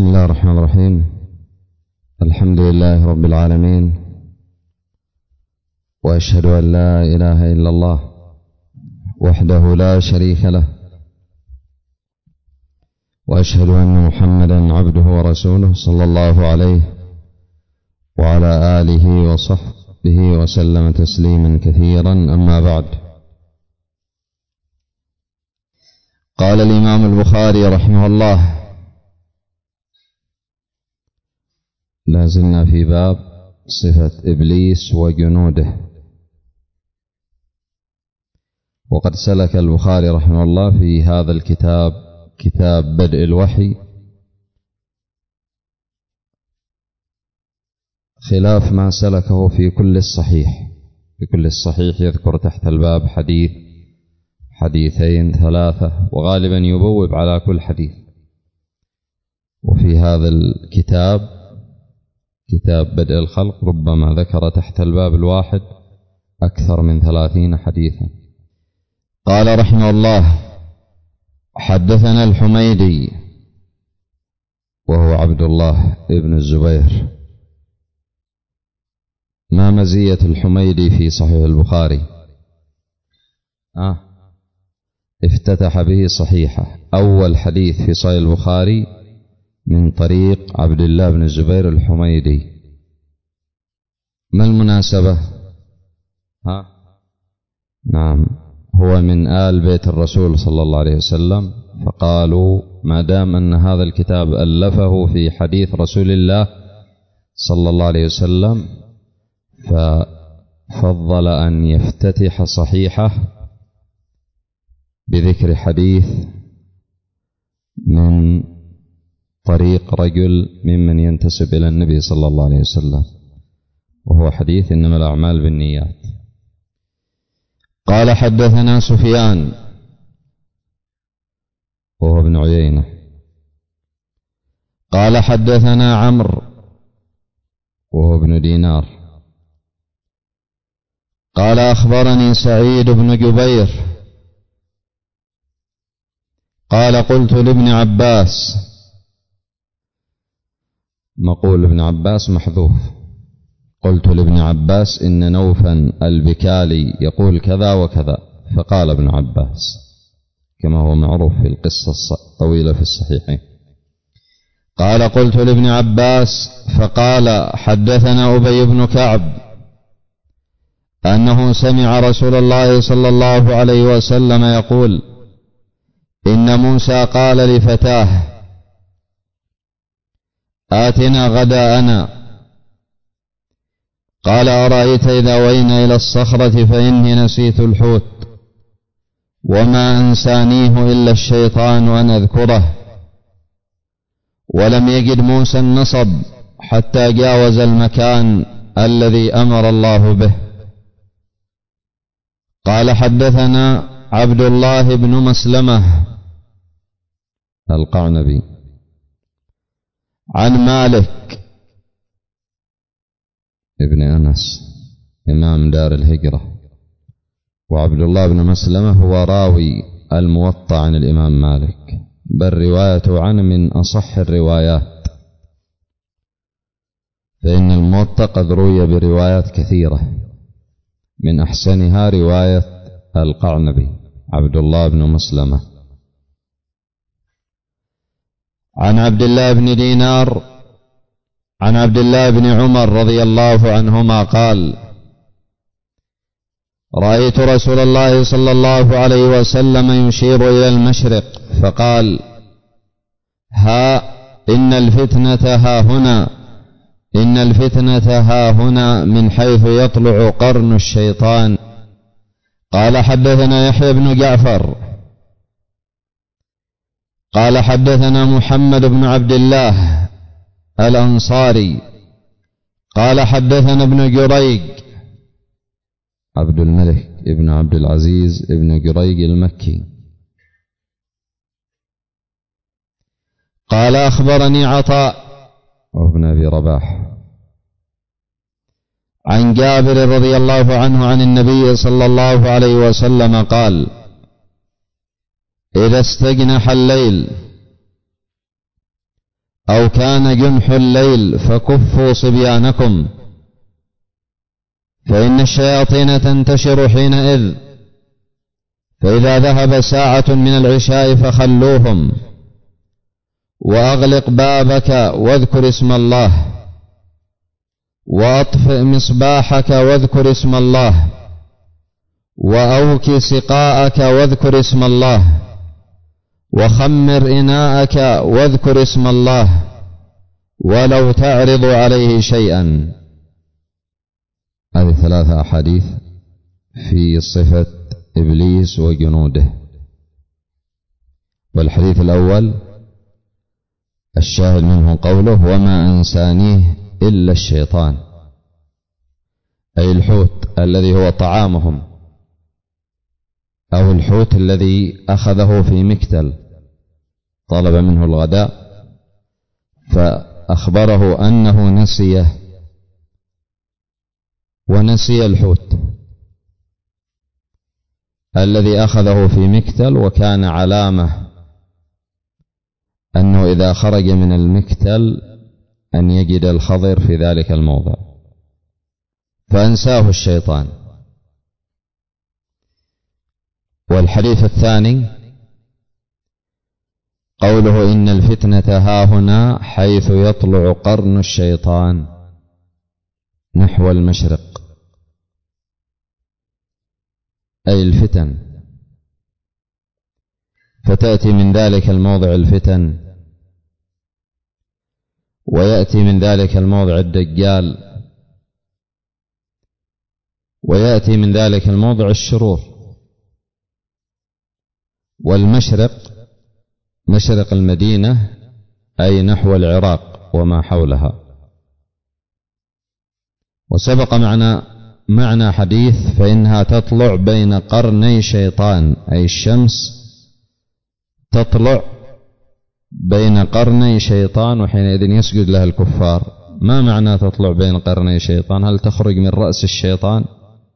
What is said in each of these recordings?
بسم الله الرحمن الرحيم. الحمد لله رب العالمين، وأشهد أن لا إله إلا الله وحده لا شريك له، وأشهد أن محمدا عبده ورسوله صلى الله عليه وعلى آله وصحبه وسلم تسليما كثيرا. أما بعد، قال الإمام البخاري رحمه الله: لازلنا في باب صفة إبليس وجنوده. وقد سلك البخاري رحمه الله في هذا الكتاب، كتاب بدء الوحي، خلاف ما سلكه في كل الصحيح. في كل الصحيح يذكر تحت الباب حديث، حديثين، ثلاثة، وغالبا يبوب على كل حديث. وفي هذا الكتاب، كتاب بدء الخلق، ربما ذكر تحت الباب الواحد أكثر من 30 حديثا. قال رحمه الله: حدثنا الحميدي وهو عبد الله ابن الزبير. ما مزية الحميدي في صحيح البخاري؟ افتتح به صحيحة. أول حديث في صحيح البخاري من طريق عبد الله بن الزبير الحميدي. ما المناسبة؟ نعم، هو من آل بيت الرسول صلى الله عليه وسلم، فقالوا ما دام أن هذا الكتاب ألفه في حديث رسول الله صلى الله عليه وسلم، ففضل أن يفتتح صحيحة بذكر حديث من طريق رجل ممن ينتسب إلى النبي صلى الله عليه وسلم، وهو حديث إنما الأعمال بالنيات. قال: حدثنا سفيان وهو ابن عيينة. قال: حدثنا عمرو وهو ابن دينار. قال: أخبرني سعيد بن جبير قال: قلت لابن عباس. مقول ابن عباس محذوف. قلت لابن عباس إن نوفا البكالي يقول كذا وكذا، فقال ابن عباس، كما هو معروف في القصة الطويلة في الصحيحين. قال: قلت لابن عباس فقال: حدثنا أبي بن كعب أنه سمع رسول الله صلى الله عليه وسلم يقول: إن موسى قال لفتاه: آتنا غداءنا. قال: أرأيت إذا وينا إلى الصخرة فإني نسيت الحوت وما أنسانيه إلا الشيطان أن أذكره. ولم يجد موسى النصب حتى جاوز المكان الذي أمر الله به. قال: حدثنا عبد الله بن مسلمة القعنبي عن مالك ابن أنس إمام دار الهجرة، وعبد الله بن مسلمة هو راوي الموطأ عن الإمام مالك، بل روايته عنه من أصح الروايات، فإن الموطأ قد روي بروايات كثيرة، من أحسنها رواية القعنبي عبد الله بن مسلمة. عن عبد الله بن دينار عن عبد الله بن عمر رضي الله عنهما قال: رأيت رسول الله صلى الله عليه وسلم يشير إلى المشرق فقال: إن الفتنة ها هنا، إن الفتنة ها هنا، من حيث يطلع قرن الشيطان. قال: حدثنا يحيى بن جعفر قال: حدثنا محمد بن عبد الله الأنصاري قال: حدثنا ابن جريج عبد الملك ابن عبد العزيز ابن جريج المكي قال: أخبرني عطاء وابن أبي رباح عن جابر رضي الله عنه عن النبي صلى الله عليه وسلم قال: إذا استجنح الليل أو كان جنح الليل فكفوا صبيانكم فإن الشياطين تنتشر حينئذ، فإذا ذهب ساعة من العشاء فخلوهم، وأغلق بابك واذكر اسم الله، وأطفئ مصباحك واذكر اسم الله، وأوك سقاءك واذكر اسم الله، وخمر إناءك واذكر اسم الله، ولو تعرض عليه شيئا. هذه 3 أحاديث في صفة إبليس وجنوده. والحديث الأول الشاهد منه قوله وما أنسانيه إلا الشيطان، أي الحوت الذي هو طعامهم، أو الحوت الذي أخذه في مكتل، طلب منه الغداء فأخبره أنه نسيه ونسي الحوت الذي أخذه في مكتل، وكان علامة أنه إذا خرج من المكتل أن يجد الخضر في ذلك الموضع، فأنساه الشيطان. والحديث الثاني قوله إن الفتنة هاهنا حيث يطلع قرن الشيطان نحو المشرق، أي الفتن، فتأتي من ذلك الموضع الفتن، ويأتي من ذلك الموضع الدجال، ويأتي من ذلك الموضع الشرور. والمشرق مشرق المدينة أي نحو العراق وما حولها. وسبق معنى حديث فإنها تطلع بين قرني شيطان، أي الشمس تطلع بين قرني شيطان، وحينئذ يسجد لها الكفار. ما معنى تطلع بين قرني شيطان؟ هل تخرج من رأس الشيطان؟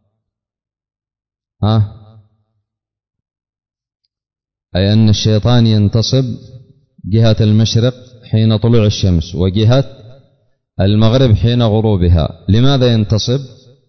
أي أن الشيطان ينتصب جهة المشرق حين طلوع الشمس، وجهة المغرب حين غروبها. لماذا ينتصب؟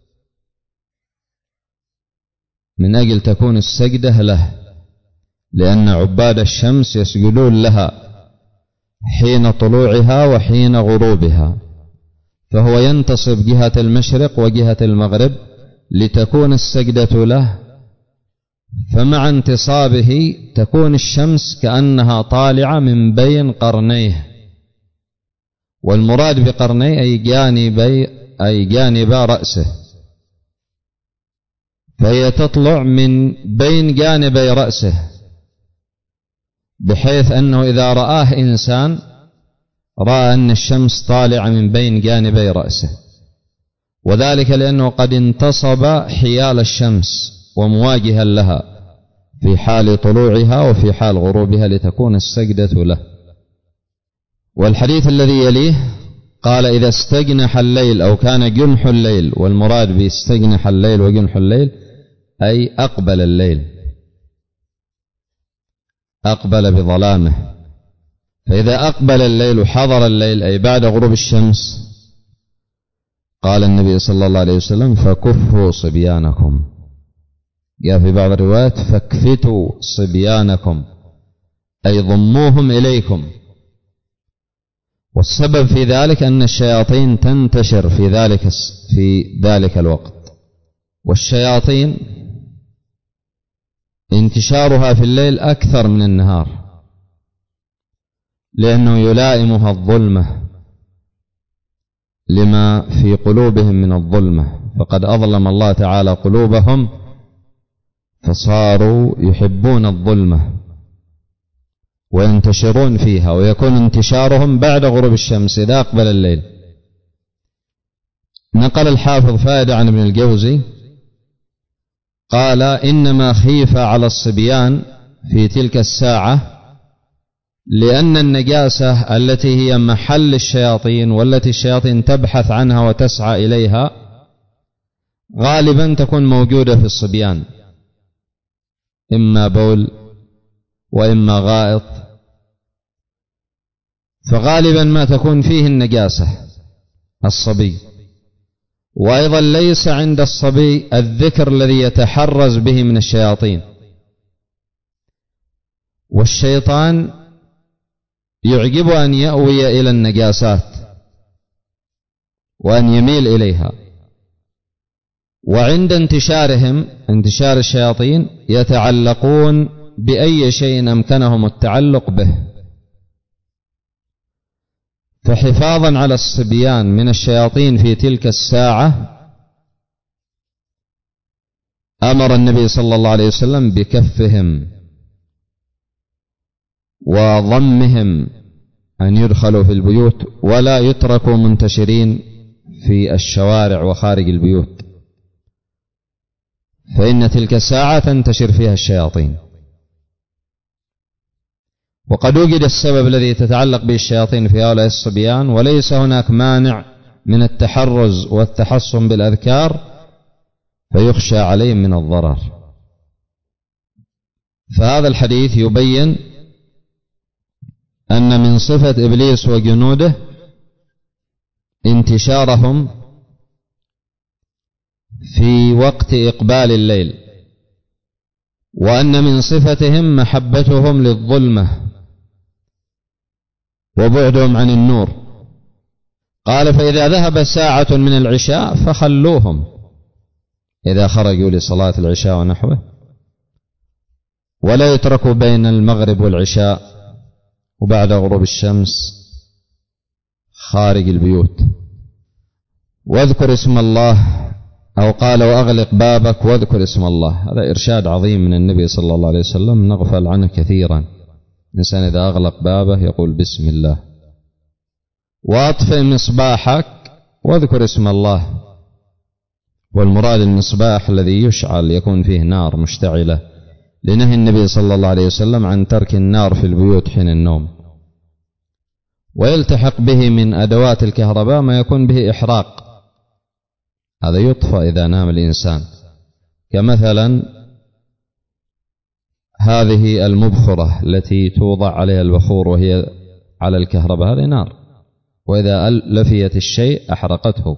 من أجل تكون السجدة له، لأن عباد الشمس يسجدون لها حين طلوعها وحين غروبها، فهو ينتصب جهة المشرق وجهة المغرب لتكون السجدة له. فمع انتصابه تكون الشمس كأنها طالعة من بين قرنيه، والمراد بقرنيه أي جانبا رأسه، فهي تطلع من بين جانبي رأسه، بحيث أنه إذا رآه إنسان رأى أن الشمس طالعة من بين جانبي رأسه، وذلك لأنه قد انتصب حيال الشمس ومواجها لها في حال طلوعها وفي حال غروبها لتكون السجدة له. والحديث الذي يليه قال إذا استجنح الليل أو كان جنح الليل، والمراد باستجنح الليل وجنح الليل أي أقبل الليل، أقبل بظلامه. فإذا أقبل الليل وحضر الليل أي بعد غروب الشمس، قال النبي صلى الله عليه وسلم فكفوا صبيانكم. جاء في بعض الروايات فاكفتوا صبيانكم أي ضموهم إليكم. والسبب في ذلك أن الشياطين تنتشر في ذلك الوقت، والشياطين انتشارها في الليل أكثر من النهار، لأنه يلائمها الظلمة لما في قلوبهم من الظلمة، فقد أظلم الله تعالى قلوبهم فصاروا يحبون الظلمة وينتشرون فيها، ويكون انتشارهم بعد غروب الشمس إذا أقبل الليل. نقل الحافظ فائدة عن ابن الجوزي قال إنما خيف على الصبيان في تلك الساعة لأن النجاسة التي هي محل الشياطين والتي الشياطين تبحث عنها وتسعى إليها غالبا تكون موجودة في الصبيان، إما بول وإما غائط، فغالبا ما تكون فيه النجاسة الصبي، وأيضا ليس عند الصبي الذكر الذي يتحرز به من الشياطين، والشيطان يعجب أن يأوي إلى النجاسات وأن يميل إليها، وعند انتشار الشياطين يتعلقون بأي شيء أمكنهم التعلق به. فحفاظا على الصبيان من الشياطين في تلك الساعة أمر النبي صلى الله عليه وسلم بكفهم وضمهم أن يدخلوا في البيوت ولا يتركوا منتشرين في الشوارع وخارج البيوت، فإن تلك الساعة تنتشر فيها الشياطين. وقد وجد السبب الذي تتعلق به الشياطين في هؤلاء الصبيان، وليس هناك مانع من التحرز والتحصن بالأذكار فيخشى عليهم من الضرر. فهذا الحديث يبين أن من صفة إبليس وجنوده انتشارهم في وقت إقبال الليل، وأن من صفتهم محبتهم للظلمة وبعدهم عن النور. قال: فإذا ذهب ساعة من العشاء فخلوهم، إذا خرجوا لصلاة العشاء ونحوه، ولا يتركوا بين المغرب والعشاء وبعد غروب الشمس خارج البيوت. واذكر اسم الله، أو قال: وأغلق بابك واذكر اسم الله. هذا إرشاد عظيم من النبي صلى الله عليه وسلم نغفل عنه كثيرا. الإنسان إذا أغلق بابه يقول بسم الله. وأطفئ مصباحك واذكر اسم الله، والمراد المصباح الذي يشعل يكون فيه نار مشتعلة، لنهي النبي صلى الله عليه وسلم عن ترك النار في البيوت حين النوم. ويلتحق به من أدوات الكهرباء ما يكون به إحراق، هذا يطفأ إذا نام الإنسان، كمثلا هذه المبخرة التي توضع عليها البخور وهي على الكهرباء، هذه نار، وإذا لفيت الشيء أحرقته.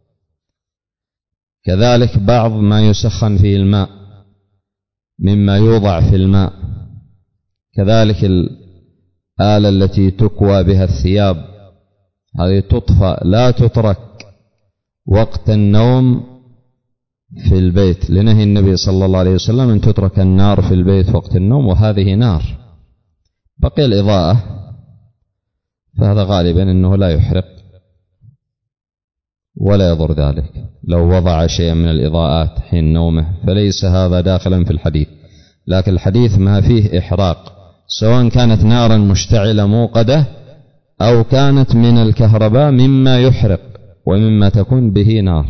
كذلك بعض ما يسخن فيه الماء مما يوضع في الماء، كذلك الآلة التي تكوى بها الثياب، هذه تطفأ، لا تترك وقت النوم في البيت، لنهي النبي صلى الله عليه وسلم أن تترك النار في البيت وقت النوم، وهذه نار. بقي الإضاءة، فهذا غالبا أنه لا يحرق ولا يضر ذلك لو وضع شيئا من الإضاءات حين نومه، فليس هذا داخلا في الحديث. لكن الحديث ما فيه إحراق، سواء كانت نارا مشتعلة موقدة أو كانت من الكهرباء مما يحرق ومما تكون به نار.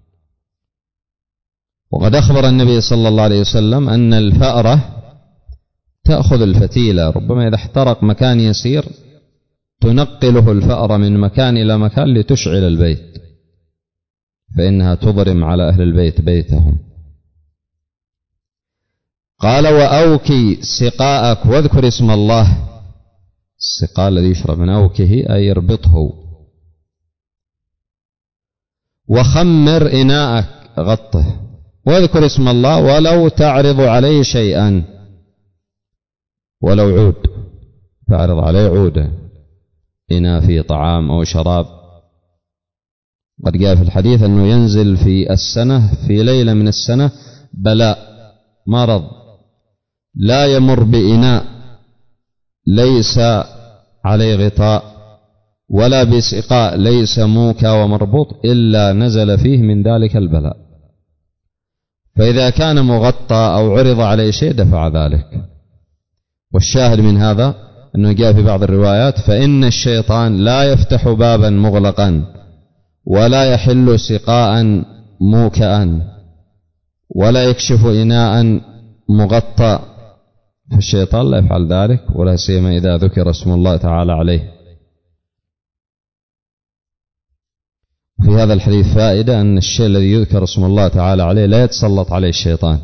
وقد أخبر النبي صلى الله عليه وسلم أن الفأرة تأخذ الفتيلة، ربما إذا احترق مكان يسير تنقله الفأرة من مكان إلى مكان لتشعل البيت، فإنها تضرم على أهل البيت بيتهم. قال: وأوكي سقاءك واذكر اسم الله. السقاء الذي يشرب من أوكه أي يربطه. وخمر إناءك، غطه، واذكر اسم الله ولو تعرض عليه شيئا، ولو عود تعرض عليه عودة، إناء فيه طعام أو شراب. قد جاء في الحديث أنه ينزل في السنة في ليلة من السنة بلاء مرض لا يمر بإناء ليس عليه غطاء ولا بسقاء ليس موكى ومربوط إلا نزل فيه من ذلك البلاء، فإذا كان مغطى أو عرض عليه شيء دفع ذلك. والشاهد من هذا أنه جاء في بعض الروايات: فإن الشيطان لا يفتح بابا مغلقا ولا يحل سقاء موكأ ولا يكشف إناء مغطى، فالشيطان لا يفعل ذلك، ولا سيما إذا ذكر اسم الله تعالى عليه. في هذا الحديث فائدة أن الشيء الذي يذكر اسم الله تعالى عليه لا يتسلط عليه الشيطان.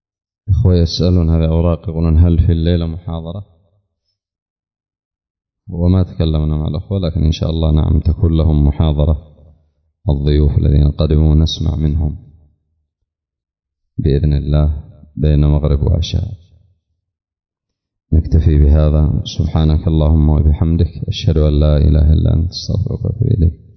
إخوة يسألون هذا أوراق، يقولون: هل في الليلة محاضرة؟ وما تكلمنا مع الأخوة، لكن إن شاء الله نعم تكون لهم محاضرة الضيوف الذين قدموا نسمع منهم بإذن الله بين مغرب وعشاء. نكتفي بهذا. سبحانك اللهم وبحمدك، أشهد أن لا إله إلا أنت، استغفرك وأتوب إليك.